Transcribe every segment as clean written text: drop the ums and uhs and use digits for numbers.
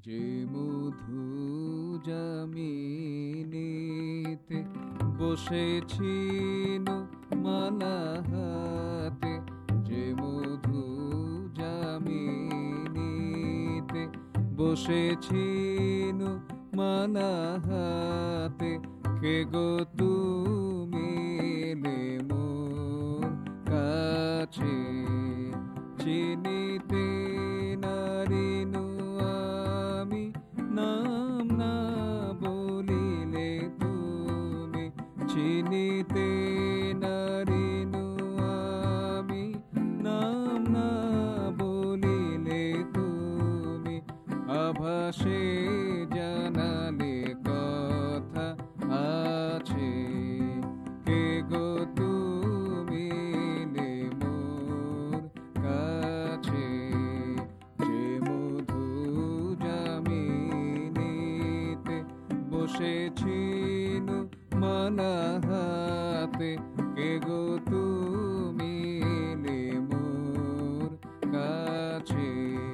যে মধু যামিনীতে বসেছিল মালা হাতে, যে মধু যামিনীতে বসেছিল মালা হাতে, কে গো তুমি এলে মোর কাছে, চিনিতে নারিনু আমি নাম না বলিলে তুমি, চিনিতে নারিনু আমি নাম না বলিলে তুমি, আভাসে জানালে কথা আছে, কে গো তুমি এলে মোর কাছে, যে মধু যামিনীতে বসেছিল মালা হাতে, কে গো তুমি এলে মোর কাছে।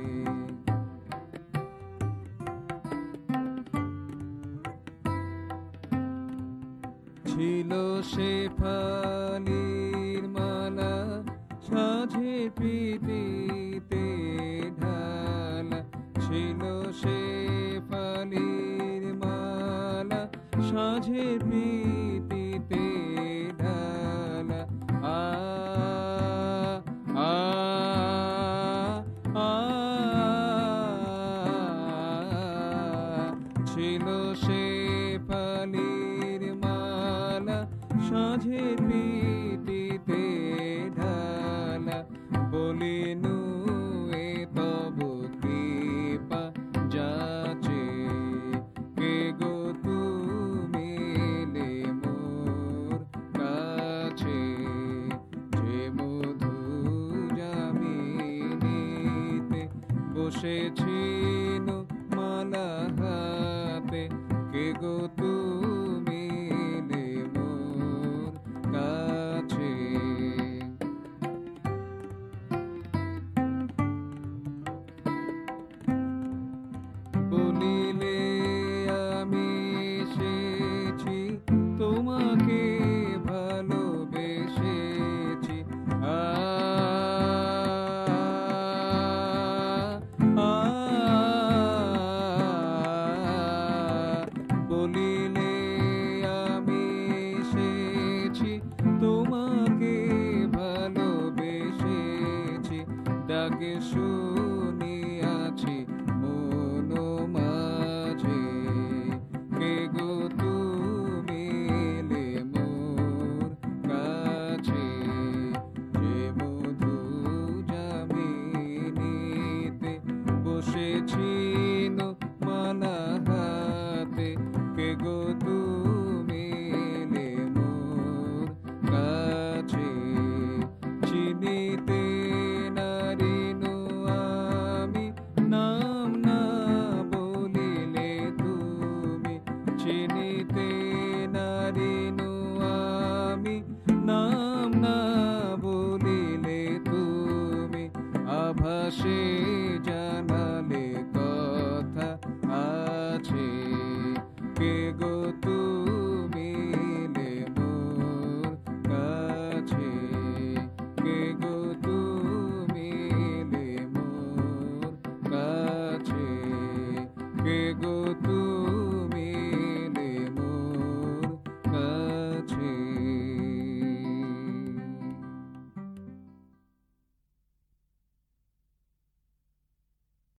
ছিল সে ফালির মালা সাঝে প্রীতিতে ঢালা, ছিল সে ফালির মালা সাঝে প্রীতিতে ঢালা, আ আ আ ছিল সে ফালির মালা সাঝে প্রীতিতে ঢালা, বলিনু এ তব কৃপা যাচে, কে গো তুমি এলে মোর কাছে, যে মধু যামিনীতে বসেছিল মালা হাতে, কে গো তুমি এলে মোর কাছে। বলিলে আমি এসেছি তোমাকে ভালোবেসেছি, আ আ বলিলে আমি এসেছি তোমাকে ভালোবেসেছি, ডাকে শুনিয়াছি মন মাঝে, কে গো তুমি এলে মোর কাছে, যে মধু যামিনীতে বসেছিল মালা হাতে, কে গো তুমি এলে মোর কাছে, চিনিতে নারিনু আমি নাম না বলিলে তুমি, চিনিতে নারিনু আমি নাম না বলিলে তুমি, আভাসে জানালে কথা আছে, কে গো তুমি এলে মোর কাছে, কে গো তুমি এলে মোর কাছে, কে গো